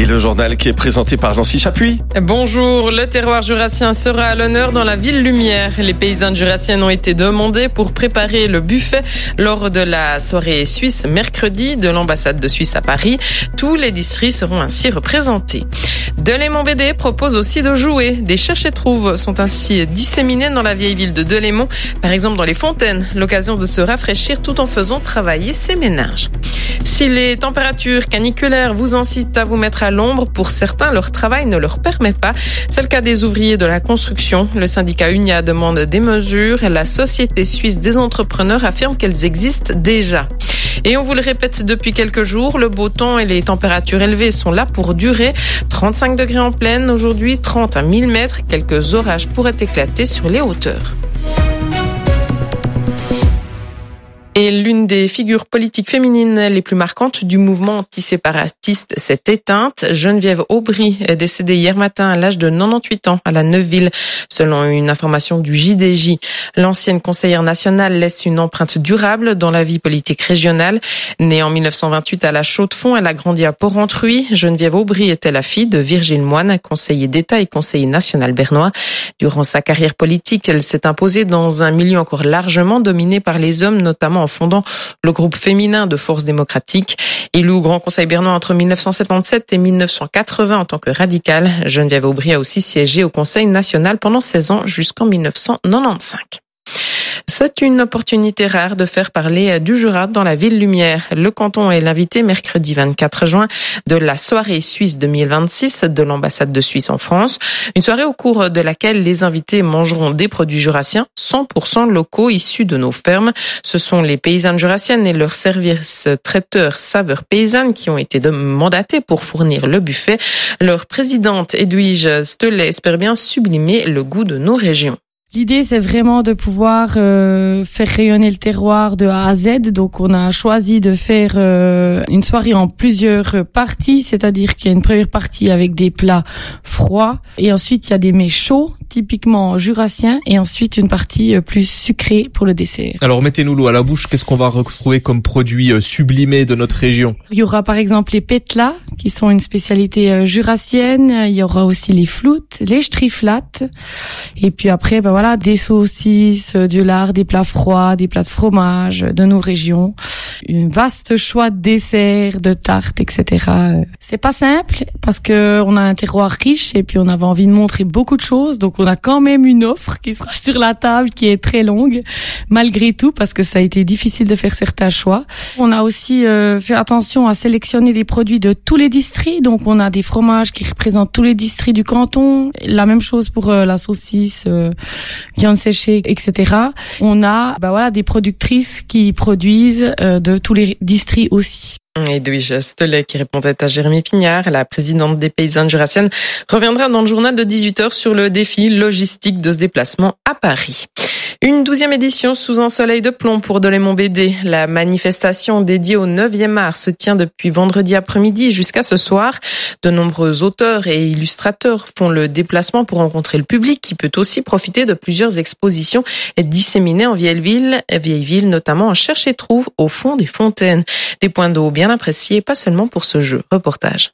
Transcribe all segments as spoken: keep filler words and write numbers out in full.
le journal qui est présenté par Nancy Chapuis. Bonjour, le terroir jurassien sera à l'honneur dans la ville Lumière. Les paysannes jurassiennes ont été demandées pour préparer le buffet lors de la soirée suisse mercredi de l'ambassade de Suisse à Paris. Tous les districts seront ainsi représentés. Delémont B D propose aussi de jouer. Des cherche-et-trouve sont ainsi disséminés dans la vieille ville de Delémont, par exemple dans les fontaines. L'occasion de se rafraîchir tout en faisant travailler ses ménages. Si les températures caniculaires vous incitent à vous mettre à l'ombre, pour certains, leur travail ne leur permet pas. C'est le cas des ouvriers de la construction. Le syndicat Unia demande des mesures. La Société suisse des entrepreneurs affirme qu'elles existent déjà. Et on vous le répète depuis quelques jours, le beau temps et les températures élevées sont là pour durer. trente-cinq degrés en plaine aujourd'hui, trente à mille mètres. Quelques orages pourraient éclater sur les hauteurs. Et l'une des figures politiques féminines les plus marquantes du mouvement antiséparatiste s'est éteinte. Geneviève Aubry est décédée hier matin à l'âge de quatre-vingt-dix-huit ans à la Neuville, selon une information du J D J. L'ancienne conseillère nationale laisse une empreinte durable dans la vie politique régionale. Née en mille neuf cent vingt-huit à la Chaux-de-Fonds, elle a grandi à Port-Rentruy. Geneviève Aubry était la fille de Virgile Moine, conseiller d'État et conseiller national bernois. Durant sa carrière politique, elle s'est imposée dans un milieu encore largement dominé par les hommes, notamment en fondant le groupe féminin de Force démocratique. Élue au Grand Conseil bernois entre mille neuf cent soixante-dix-sept et mille neuf cent quatre-vingts en tant que radicale, Geneviève Aubry a aussi siégé au Conseil national pendant seize ans jusqu'en mille neuf cent quatre-vingt-quinze. C'est une opportunité rare de faire parler du Jura dans la ville Lumière. Le canton est l'invité mercredi vingt-quatre juin de la soirée suisse deux mille vingt-six de l'ambassade de Suisse en France. Une soirée au cours de laquelle les invités mangeront des produits jurassiens cent pour cent locaux issus de nos fermes. Ce sont les paysannes jurassiennes et leurs services traiteurs saveurs paysannes qui ont été mandatés pour fournir le buffet. Leur présidente Edwige Stelet espère bien sublimer le goût de nos régions. L'idée, c'est vraiment de pouvoir euh, faire rayonner le terroir de A à Z. Donc, on a choisi de faire euh, une soirée en plusieurs parties, c'est-à-dire qu'il y a une première partie avec des plats froids et ensuite il y a des mets chauds, typiquement jurassiens, et ensuite une partie plus sucrée pour le dessert. Alors, mettez-nous l'eau à la bouche. Qu'est-ce qu'on va retrouver comme produits sublimés de notre région? Il y aura par exemple les pétlas, qui sont une spécialité jurassienne. Il y aura aussi les floutes, les striflates, et puis après, ben voilà. Voilà, des saucisses, du lard, des plats froids, des plats de fromage de nos régions, un vaste choix de desserts, de tartes, et cetera. C'est pas simple parce que on a un terroir riche et puis on avait envie de montrer beaucoup de choses, donc on a quand même une offre qui sera sur la table qui est très longue, malgré tout, parce que ça a été difficile de faire certains choix. On a aussi euh, fait attention à sélectionner des produits de tous les districts, donc on a des fromages qui représentent tous les districts du canton. La même chose pour euh, la saucisse. Euh, viande séchée, et cetera. On a, bah voilà, des productrices qui produisent euh, de tous les districts aussi. Edwige Stelet qui répondait à Jérémy Pignard, la présidente des paysannes jurassiennes, reviendra dans le journal de dix-huit heures sur le défi logistique de ce déplacement à Paris. Une douzième édition sous un soleil de plomb pour Delémont B D. La manifestation dédiée au neuvième art se tient depuis vendredi après-midi jusqu'à ce soir. De nombreux auteurs et illustrateurs font le déplacement pour rencontrer le public qui peut aussi profiter de plusieurs expositions disséminées en vieille ville, vieille ville notamment en cherche-et-trouve au fond des fontaines. Des points d'eau bien appréciés, pas seulement pour ce jeu. Reportage.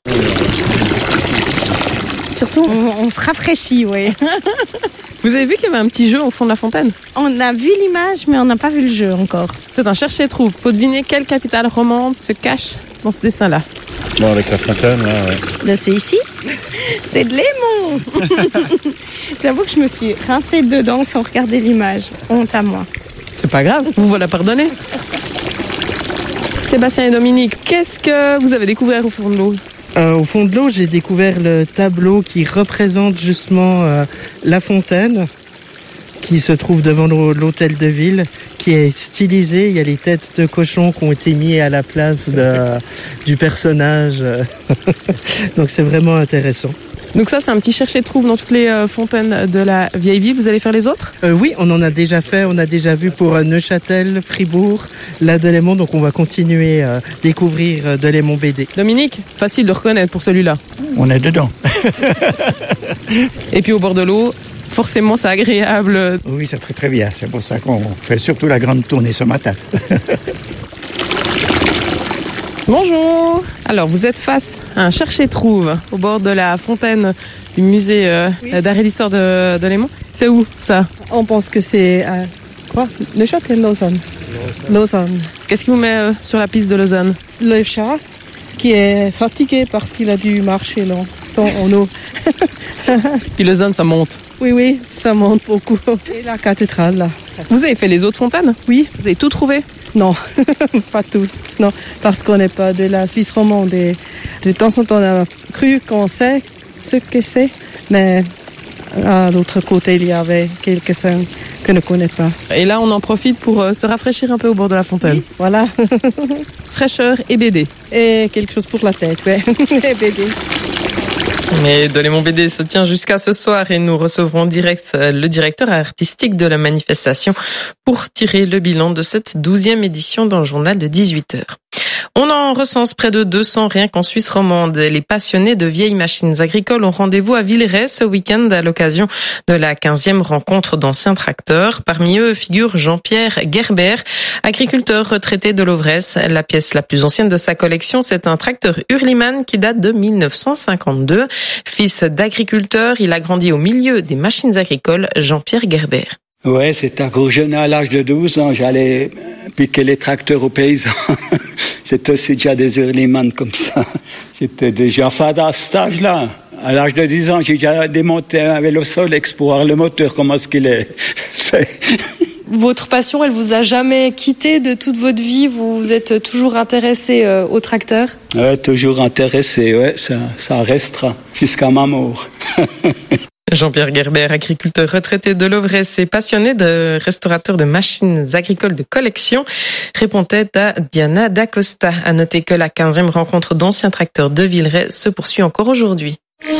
Surtout, on, on se rafraîchit, oui. Vous avez vu qu'il y avait un petit jeu au fond de la fontaine? On a vu l'image, mais on n'a pas vu le jeu encore. C'est un cherche-et-trouve. Faut deviner quelle capitale romande se cache dans ce dessin-là. Bon, avec la fontaine, là, ouais. Ben, c'est ici. C'est Delémont. J'avoue que je me suis rincée dedans sans regarder l'image. Honte à moi. C'est pas grave, vous voilà pardonné. Sébastien et Dominique, qu'est-ce que vous avez découvert au fond de l'eau? Euh, au fond de l'eau, j'ai découvert le tableau qui représente justement euh, la fontaine qui se trouve devant l'hôtel de ville, qui est stylisé. Il y a les têtes de cochons qui ont été mis à la place de, du personnage. Donc c'est vraiment intéressant. Donc ça, c'est un petit cherche-et-trouve dans toutes les euh, fontaines de la vieille ville. Vous allez faire les autres? euh, Oui, on en a déjà fait. On a déjà vu pour euh, Neuchâtel, Fribourg, la Delémont. Donc on va continuer à euh, découvrir euh, Delémont B D. Dominique, facile de reconnaître pour celui-là. On est dedans. Et puis au bord de l'eau, forcément, c'est agréable. Oui, c'est très très bien. C'est pour ça qu'on fait surtout la grande tournée ce matin. Bonjour. Alors, vous êtes face à un cherche-et-trouve au bord de la fontaine du musée euh, oui. d'art et d'histoire de, de Léman. C'est où, ça? On pense que c'est à quoi? Le chat et Lausanne. Lausanne. Lausanne. Qu'est-ce qui vous met euh, sur la piste de Lausanne? Le chat qui est fatigué parce qu'il a dû marcher longtemps en eau. Puis Lausanne, ça monte. Oui, oui, ça monte beaucoup. Et la cathédrale, là. Vous avez fait les autres fontaines? Oui. Vous avez tout trouvé? Non, pas tous. Non, parce qu'on n'est pas de la Suisse romande. Et de temps en temps, on a cru qu'on sait ce que c'est, mais à l'autre côté, il y avait quelques-uns que ne connaît pas. Et là, on en profite pour euh, se rafraîchir un peu au bord de la fontaine. Oui, voilà. Fraîcheur et B D. Et quelque chose pour la tête, ouais. Et B D. Et de Léman B D se tient jusqu'à ce soir et nous recevrons en direct le directeur artistique de la manifestation pour tirer le bilan de cette douzième édition dans le journal de dix-huit heures. On en recense près de deux cents rien qu'en Suisse romande. Les passionnés de vieilles machines agricoles ont rendez-vous à Villeray ce week-end à l'occasion de la quinzième rencontre d'anciens tracteurs. Parmi eux figure Jean-Pierre Gerber, agriculteur retraité de l'Ovresse. La pièce la plus ancienne de sa collection, c'est un tracteur Hurliman qui date de mille neuf cent cinquante-deux. Fils d'agriculteur, il a grandi au milieu des machines agricoles. Jean-Pierre Gerber. Ouais, c'est un gros jeune à l'âge de douze ans, j'allais piquer les tracteurs aux paysans. C'était aussi déjà des Hurliman comme ça. J'étais déjà fada à cet âge-là. À l'âge de dix ans, j'ai déjà démonté un vélo Solex pour voir le moteur, comment est-ce qu'il est fait. Votre passion, elle vous a jamais quitté de toute votre vie? Vous vous êtes toujours intéressé euh, au tracteur? Ouais, toujours intéressé, ouais, ça, ça restera jusqu'à ma mort. Jean-Pierre Gerber, agriculteur retraité de l'Ovresse et passionné de restaurateur de machines agricoles de collection, répondait à Diana D'Acosta. À noter que la quinzième rencontre d'anciens tracteurs de Villeray se poursuit encore aujourd'hui.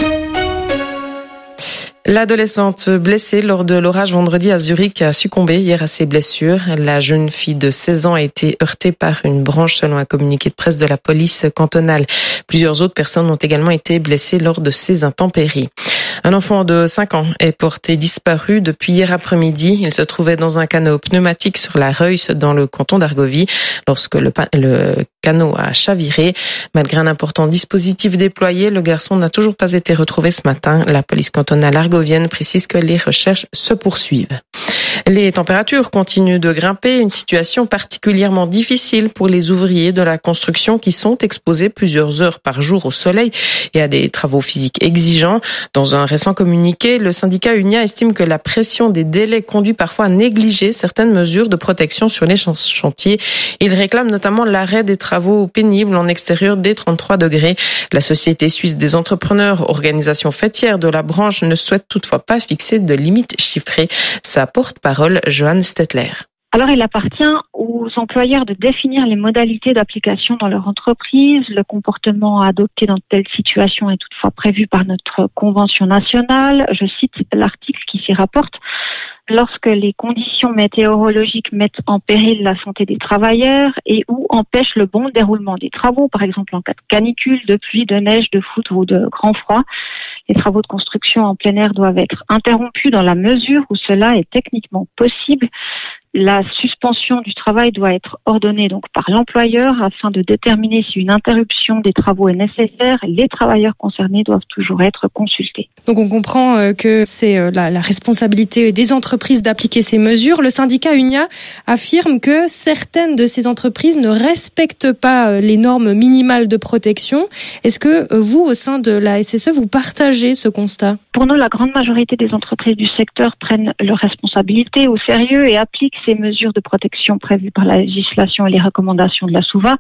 L'adolescente blessée lors de l'orage vendredi à Zurich a succombé hier à ses blessures. La jeune fille de seize ans a été heurtée par une branche selon un communiqué de presse de la police cantonale. Plusieurs autres personnes ont également été blessées lors de ces intempéries. Un enfant de cinq ans est porté disparu depuis hier après-midi. Il se trouvait dans un canot pneumatique sur la Reuss dans le canton d'Argovie lorsque le, le canot a chaviré. Malgré un important dispositif déployé, le garçon n'a toujours pas été retrouvé ce matin. La police cantonale argovienne précise que les recherches se poursuivent. Les températures continuent de grimper, une situation particulièrement difficile pour les ouvriers de la construction qui sont exposés plusieurs heures par jour au soleil et à des travaux physiques exigeants. Dans un récent communiqué, le syndicat Unia estime que la pression des délais conduit parfois à négliger certaines mesures de protection sur les chantiers. Il réclame notamment l'arrêt des travaux pénibles en extérieur dès trente-trois degrés. La Société suisse des entrepreneurs, organisation fêtière de la branche, ne souhaite toutefois pas fixer de limite chiffrée. Sa porte-parole, Johanne Stettler. Alors, il appartient aux employeurs de définir les modalités d'application dans leur entreprise. Le comportement à adopter dans telle situation est toutefois prévu par notre convention nationale. Je cite l'article qui s'y rapporte. Lorsque les conditions météorologiques mettent en péril la santé des travailleurs et ou empêchent le bon déroulement des travaux, par exemple en cas de canicule, de pluie, de neige, de foudre ou de grand froid, les travaux de construction en plein air doivent être interrompus dans la mesure où cela est techniquement possible. La suspension du travail doit être ordonnée donc par l'employeur afin de déterminer si une interruption des travaux est nécessaire. Les travailleurs concernés doivent toujours être consultés. Donc on comprend que c'est la, la responsabilité des entreprises d'appliquer ces mesures. Le syndicat Unia affirme que certaines de ces entreprises ne respectent pas les normes minimales de protection. Est-ce que vous, au sein de la S S E, vous partagez ce constat? Pour nous, la grande majorité des entreprises du secteur prennent leurs responsabilités au sérieux et appliquent ces mesures de protection prévues par la législation et les recommandations de la SUVA.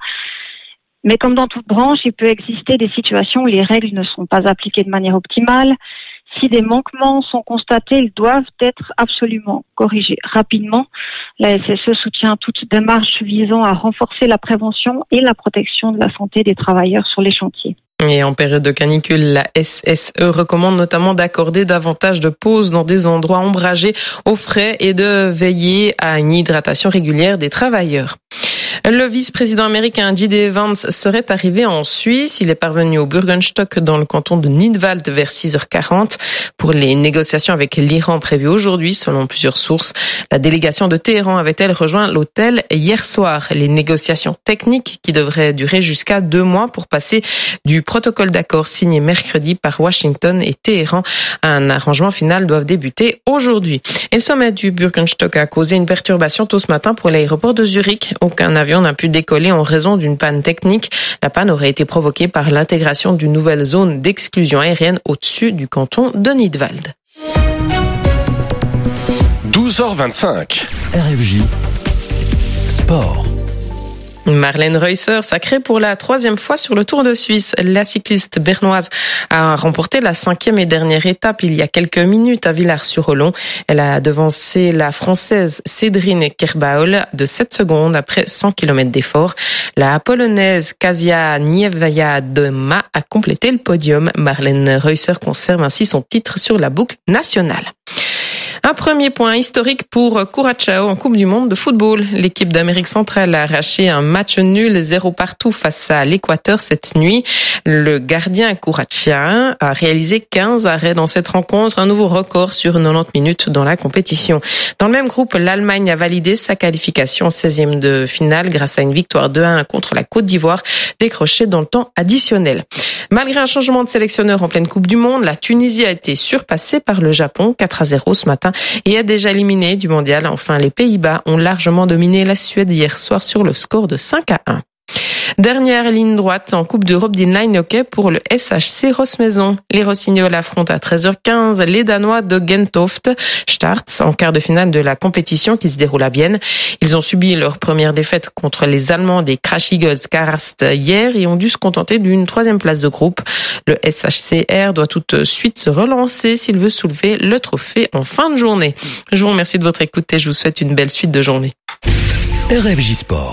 Mais comme dans toute branche, il peut exister des situations où les règles ne sont pas appliquées de manière optimale. Si des manquements sont constatés, ils doivent être absolument corrigés rapidement. La S S E soutient toute démarche visant à renforcer la prévention et la protection de la santé des travailleurs sur les chantiers. Et en période de canicule, la S S E recommande notamment d'accorder davantage de pauses dans des endroits ombragés au frais et de veiller à une hydratation régulière des travailleurs. Le vice-président américain J D Vance serait arrivé en Suisse. Il est parvenu au Bürgenstock dans le canton de Nidwald vers six heures quarante pour les négociations avec l'Iran prévues aujourd'hui, selon plusieurs sources. La délégation de Téhéran avait-elle rejoint l'hôtel hier soir. Les négociations techniques qui devraient durer jusqu'à deux mois pour passer du protocole d'accord signé mercredi par Washington et Téhéran à un arrangement final doivent débuter aujourd'hui. Et le sommet du Bürgenstock a causé une perturbation tôt ce matin pour l'aéroport de Zurich. Aucun avion n'a pu décoller en raison d'une panne technique. La panne aurait été provoquée par l'intégration d'une nouvelle zone d'exclusion aérienne au-dessus du canton de Nidwald. douze heures vingt-cinq. R F J Sport. Marlène Reusser, sacrée pour la troisième fois sur le Tour de Suisse. La cycliste bernoise a remporté la cinquième et dernière étape il y a quelques minutes à Villars-sur-Olon. Elle a devancé la Française Cédrine Kerbaol de sept secondes après cent kilomètres d'effort. La Polonaise Kasia Niewiadoma a complété le podium. Marlène Reusser conserve ainsi son titre sur la boucle nationale. Un premier point historique pour Curaçao en Coupe du Monde de football. L'équipe d'Amérique centrale a arraché un match nul zéro partout face à l'Équateur cette nuit. Le gardien curaçaoen a réalisé quinze arrêts dans cette rencontre, un nouveau record sur quatre-vingt-dix minutes dans la compétition. Dans le même groupe, l'Allemagne a validé sa qualification en seizième de finale grâce à une victoire deux à un contre la Côte d'Ivoire, décrochée dans le temps additionnel. Malgré un changement de sélectionneur en pleine Coupe du Monde, la Tunisie a été surpassée par le Japon quatre à zéro ce matin et est déjà éliminée du mondial. Enfin, les Pays-Bas ont largement dominé la Suède hier soir sur le score de cinq à un. Dernière ligne droite en Coupe d'Europe d'inline hockey pour le S H C Rosmaison. Les Rossignols affrontent à treize heures quinze les Danois de Gentoft Starts en quart de finale de la compétition qui se déroule à Bienne. Ils ont subi leur première défaite contre les Allemands des Crash Eagles Karast hier et ont dû se contenter d'une troisième place de groupe. Le S H C R doit tout de suite se relancer s'il veut soulever le trophée en fin de journée. Je vous remercie de votre écoute et je vous souhaite une belle suite de journée. R F J Sport.